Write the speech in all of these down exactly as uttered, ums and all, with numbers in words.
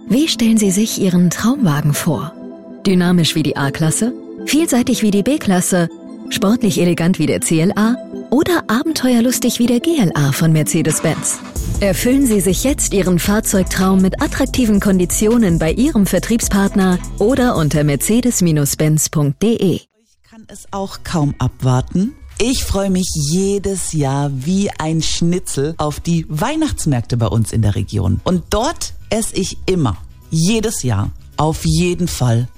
Wie stellen Sie sich Ihren Traumwagen vor? Dynamisch wie die A-Klasse? Vielseitig wie die B-Klasse? Sportlich elegant wie der C L A? Oder abenteuerlustig wie der G L A von Mercedes-Benz? Erfüllen Sie sich jetzt Ihren Fahrzeugtraum mit attraktiven Konditionen bei Ihrem Vertriebspartner oder unter mercedes Benz punkt de. Ich kann es auch kaum abwarten. Ich freue mich jedes Jahr wie ein Schnitzel auf die Weihnachtsmärkte bei uns in der Region. Und dort esse ich immer, jedes Jahr, auf jeden Fall.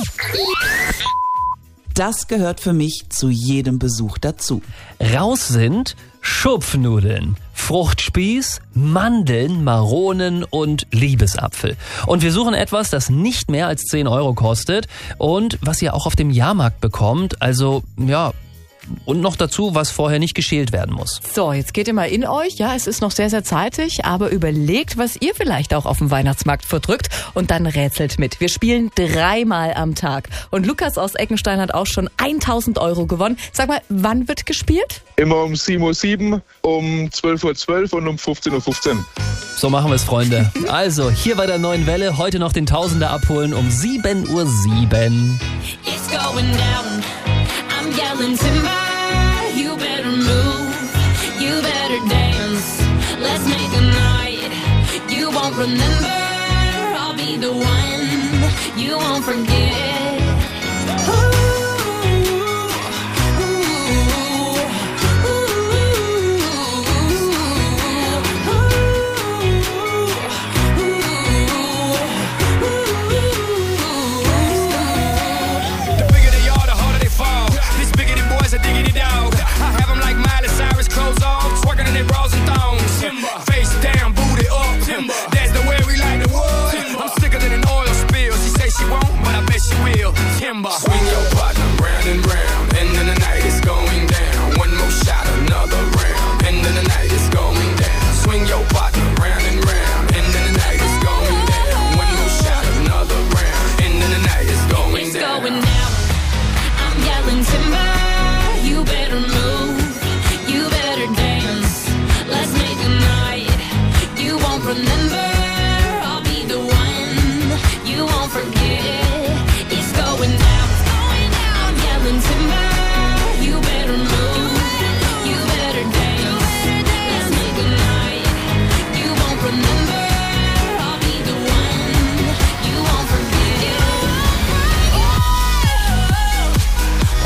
Das gehört für mich zu jedem Besuch dazu. Raus sind Schupfnudeln, Fruchtspieß, Mandeln, Maronen und Liebesapfel. Und wir suchen etwas, das nicht mehr als zehn Euro kostet und was ihr auch auf dem Jahrmarkt bekommt. Also, ja... Und noch dazu, was vorher nicht geschält werden muss. So, jetzt geht ihr mal in euch. Ja, es ist noch sehr, sehr zeitig, aber überlegt, was ihr vielleicht auch auf dem Weihnachtsmarkt verdrückt und dann rätselt mit. Wir spielen dreimal am Tag. Und Lukas aus Eckenstein hat auch schon tausend Euro gewonnen. Sag mal, wann wird gespielt? Immer um sieben Uhr sieben, um zwölf Uhr zwölf und um fünfzehn Uhr fünfzehn. So machen wir es, Freunde. Also, hier bei der Neuen Welle, heute noch den Tausender abholen um sieben Uhr sieben. It's going down. I'm yelling timber, you better move, you better dance, let's make a night, you won't remember, I'll be the one, you won't forget. Swing your partner round and round, and then the night is going down. One more shot, another round, and then the night is going down. Swing your partner round and round, and then the night is going down. One more shot, another round, and then the night is going it's down. It's going down. I'm yelling timber, you better move, you better dance. Let's make a night, you won't remember, I'll be the one, you won't forget. It's going down. Timber, you better move, you better dance, let's make a night, you won't remember, I'll be the one, you won't forget. Oh, oh,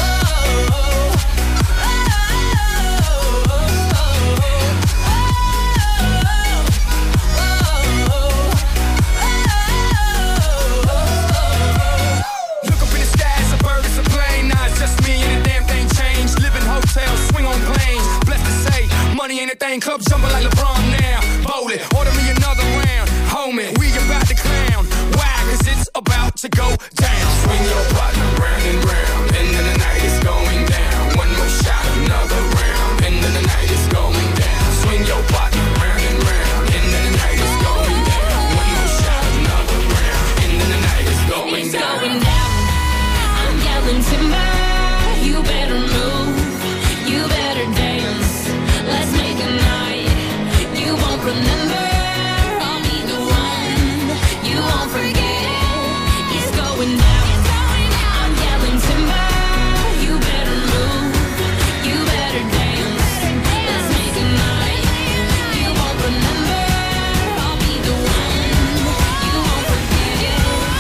Look up in the sky, it's a bird, it's a plane. Nah, it's just me and the damn thing changed. Live in hotels, swing on planes. Blessed to say, money ain't a thing. Club jumping like LeBron now. Bowl it, order me another round. Homie, we about to clown. Why? Cause it's about to go down. Swing your partner round and round, and then the night is going down. One more shot, another round, and then the night is going down. Swing your partner round and round, and then the night is going down. One more shot, another round, and then the night is going it's down. going down. I'm yelling timber, you better move, you better dance, let's make a night, you won't remember, I'll be the one, you won't forget. It's going down. I'm yelling timber, you better move, you better dance, let's make a night, you won't remember, I'll be the one, you won't forget.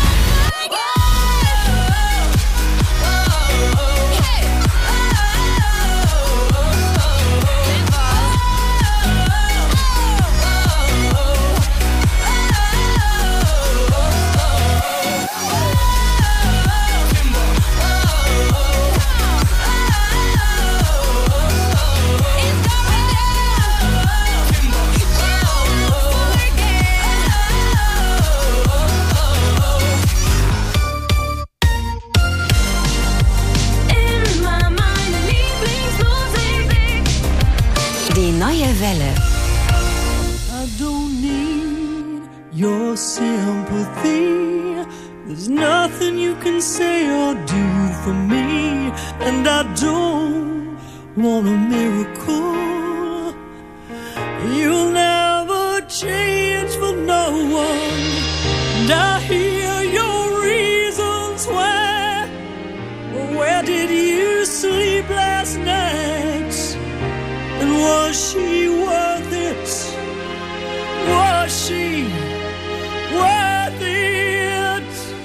Die neue Welle. I don't need your sympathy. There's nothing you can say or do for me. And I don't want a miracle. You'll never change for no one. And I hear your reasons why. Where did you sleep last night? And was she worth it? Was she worth it?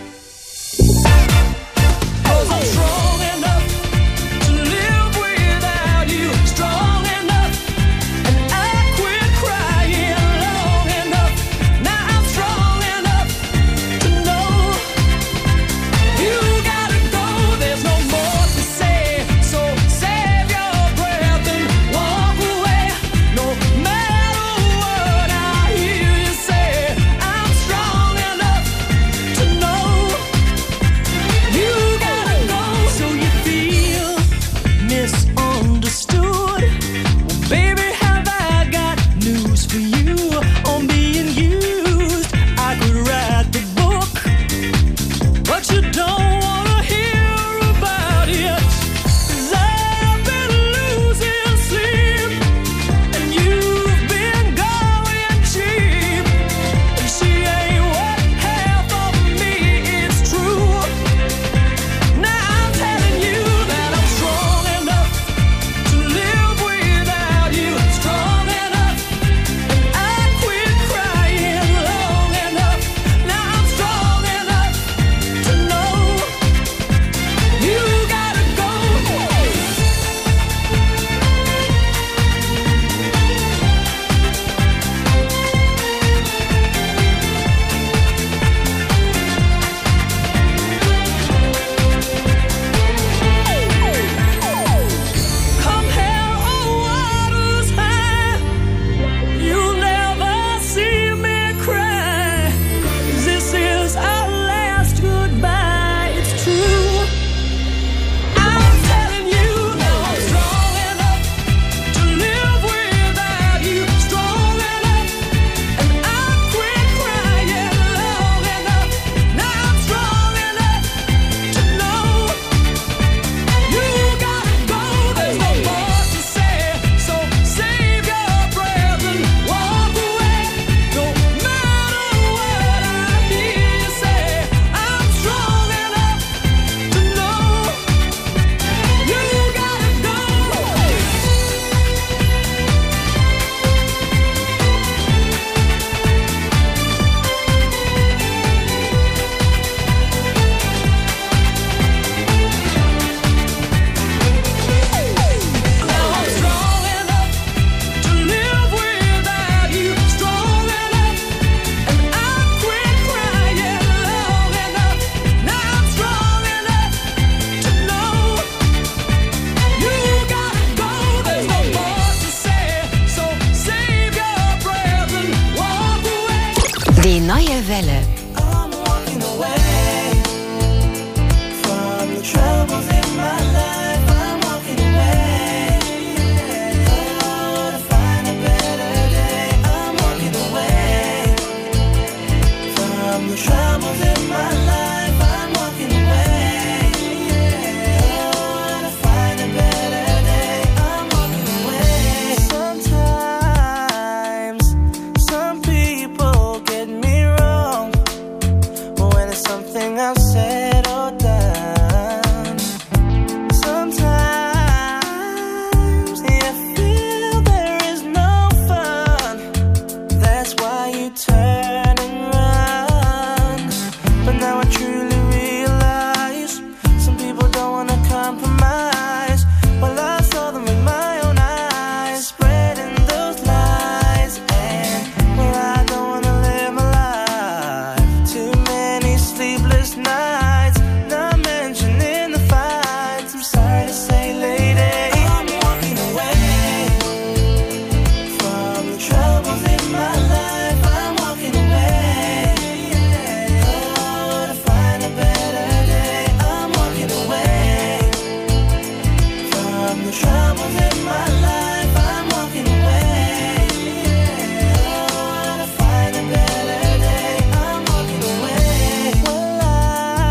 'Cause I'm strong enough to live without you. Strong enough, and I quit crying long enough. Now I'm strong enough to know you gotta go. There's no more to say, so save your breath and walk away. No matter what I hear you say, I'm strong enough to know you gotta go. So you feel misunderstood? Well, baby, have I got news for you on being used? I could write the book, but you don't wanna hear about it. 'Cause I've been losing sleep, and you've been going cheap. And she ain't what half of me is true. Now I'm telling you that I'm strong enough to live without you. Strong enough, and I quit crying long enough. Now I'm strong enough to know you gotta go. Come hell or waters high, you'll never see me cry. 'Cause this is our last goodbye, it's true. I'm telling you now I'm strong enough to live without you. Strong enough, and I quit crying long enough. Now I'm strong enough to know you gotta go. There's no more to say, so save your breath and walk away. No matter what I hear you say, I'm strong enough to know you gotta go. Now I'm strong enough to live without you. Strong enough, and I quit crying long enough. Now I'm strong enough to know you gotta go. There's no more to say, so save your breath and walk away. Die neue Welle. I'm walking away from the troubles in my life. I'm walking away. Oh, to find a better day. I'm walking away from the troubles in my life. I'm walking away. Oh, to find a better day. I'm walking away. Sometimes some people get me wrong when it's something I've said or done. Sometimes you feel there is no fun. That's why you turn and run. But now I truly realize some people don't wanna compromise. Well, I saw them with my own eyes, spreading those lies. And well, I don't wanna live my life. Too many sleepless nights, not mentioning the fights. I'm sorry to say, lady, I'm walking away from the troubles in my life. I'm walking away. Oh, to find a better day. I'm walking away from the troubles in my life. I'm walking away. Oh, to find a better day. I'm walking away. Well, I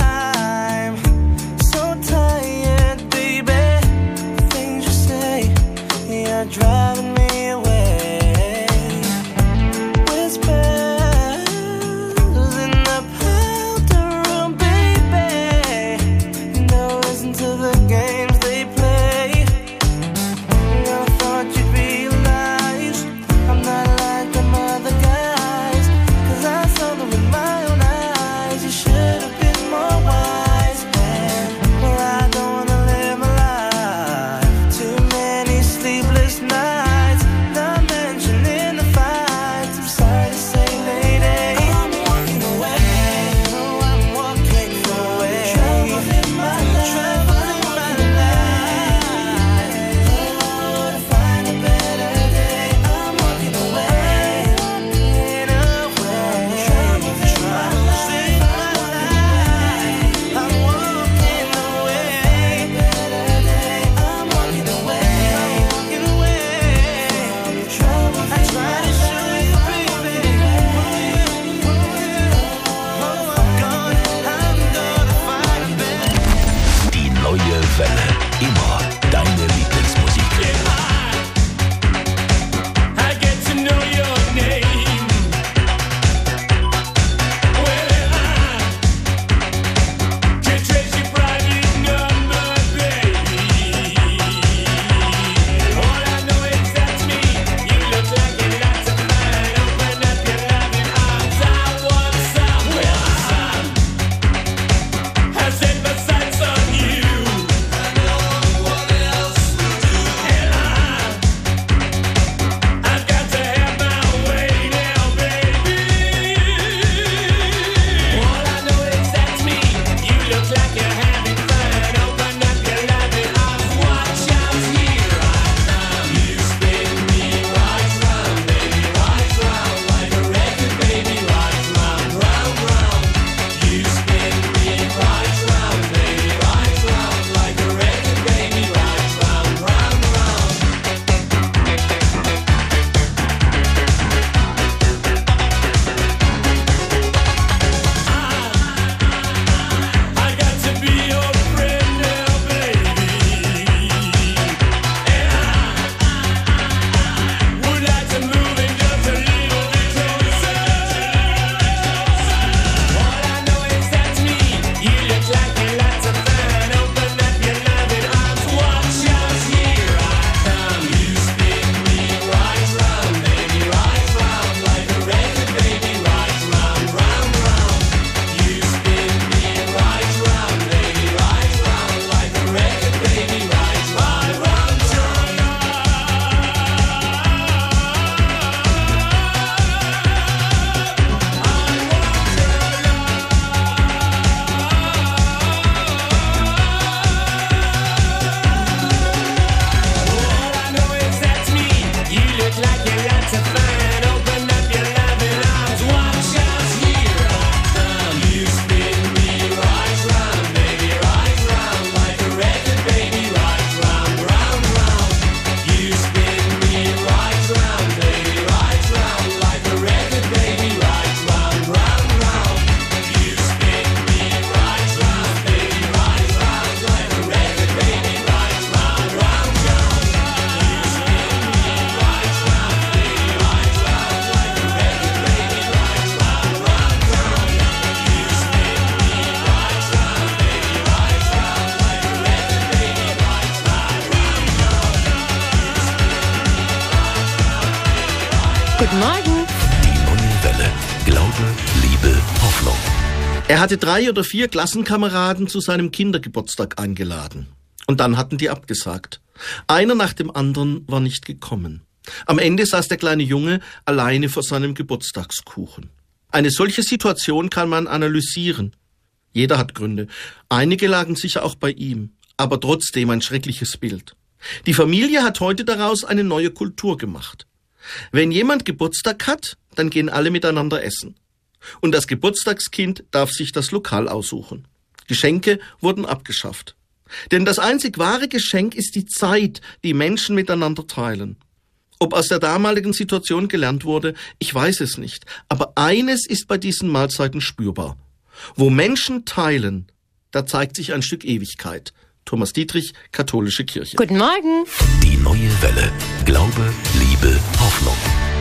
Er hatte drei oder vier Klassenkameraden zu seinem Kindergeburtstag eingeladen. Und dann hatten die abgesagt. Einer nach dem anderen war nicht gekommen. Am Ende saß der kleine Junge alleine vor seinem Geburtstagskuchen. Eine solche Situation kann man analysieren. Jeder hat Gründe. Einige lagen sicher auch bei ihm. Aber trotzdem ein schreckliches Bild. Die Familie hat heute daraus eine neue Kultur gemacht. Wenn jemand Geburtstag hat, dann gehen alle miteinander essen. Und das Geburtstagskind darf sich das Lokal aussuchen. Geschenke wurden abgeschafft. Denn das einzig wahre Geschenk ist die Zeit, die Menschen miteinander teilen. Ob aus der damaligen Situation gelernt wurde, ich weiß es nicht. Aber eines ist bei diesen Mahlzeiten spürbar. Wo Menschen teilen, da zeigt sich ein Stück Ewigkeit. Thomas Dietrich, Katholische Kirche. Guten Morgen. Die neue Welle. Glaube, Liebe, Hoffnung.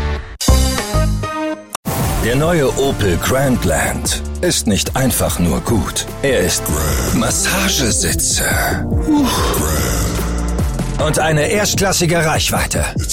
Der neue Opel Grandland ist nicht einfach nur gut. Er ist Massagesitze und eine erstklassige Reichweite.